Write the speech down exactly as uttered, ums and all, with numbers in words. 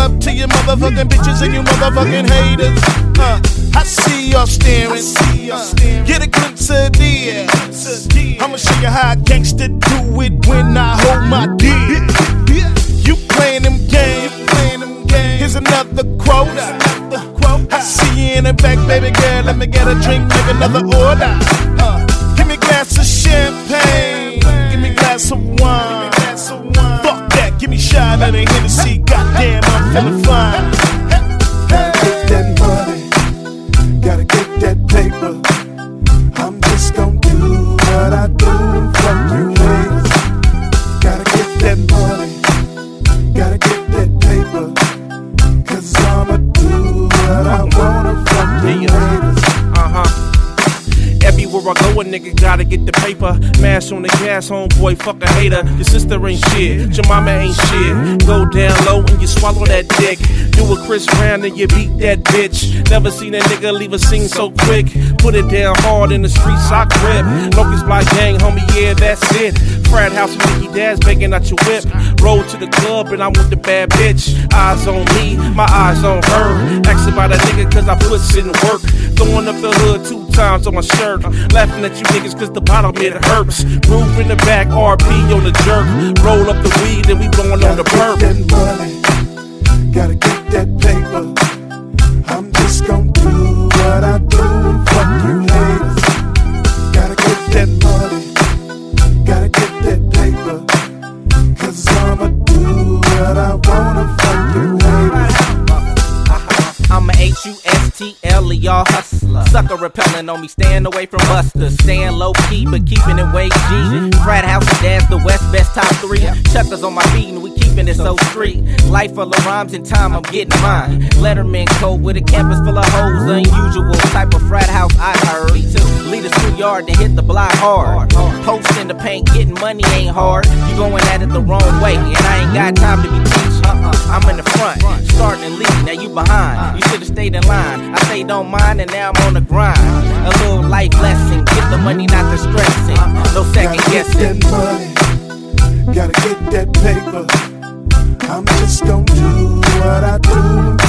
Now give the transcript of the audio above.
up to your motherfucking bitches and you motherfucking haters. Uh, I see y'all staring. Uh, get a glimpse of this. I'ma show you how a gangster do it when I hold my dick. You playing them games. Here's another quote. I see you in the back, baby girl. Let me get a drink, make another order. Uh, give me a glass of champagne. Give me a glass of wine. Fuck that, give me a shot of the Hennessy. Goddamn, I'm feeling fine. Gotta get that money, gotta get that paper. I'm just gon' do what I do and fuck you haters. Gotta get that money, gotta get that paper. Cause I'ma do what I wanna fuck you haters. Uh-huh. Everywhere I go, a nigga gotta get the paper. Mash on the gas, homeboy, fuck a hater. Your sister ain't shit, your mama ain't shit. Go down low and you swallow that dick. Do a Chris Brown and you beat that bitch. Never seen a nigga leave a scene so quick. Put it down hard in the streets, I grip. Locust Block gang, homie, yeah, that's it. Frat house with Nicky Daz banging out your whip. Roll to the club and I'm with the bad bitch. Eyes on me, my eyes on her. Asking about a nigga cause I put shit in work. Throwing up the hood two times on my shirt. Laughing at you niggas cause the bottom it hurts. Groove in the back, R P on the jerk. Roll up the weed and we blowing on the perp. Gotta get that money, gotta get that paper. I'm just gon' do what I do and fuck you haters. Gotta get that money, gotta get that paper. Cause I'ma do what I wanna fuck you haters. I'm a H U S T L E, y'all hustler. Sucker repellin' on me, staying away from busters. Staying low key, but keeping it way G. Frat house and dad's the West best top three. Chuckers on my feet and we keeping it so street. Life full of rhymes and time, I'm getting mine. Letterman code with a campus full of hoes. Unusual type of frat house I heard. Lead a schoolyard to hit the block hard. Post in the paint, getting money ain't hard. You going at it the wrong way, and I ain't got time to be teaching. I'm in the front, starting and leading, now you behind. You should've stayed in line. I say don't mind, and now I'm on the grind. A little life lesson, get the money, not the stressing. No second guessing. Gotta get that money, gotta get that paper. I'm just gon' do what I do.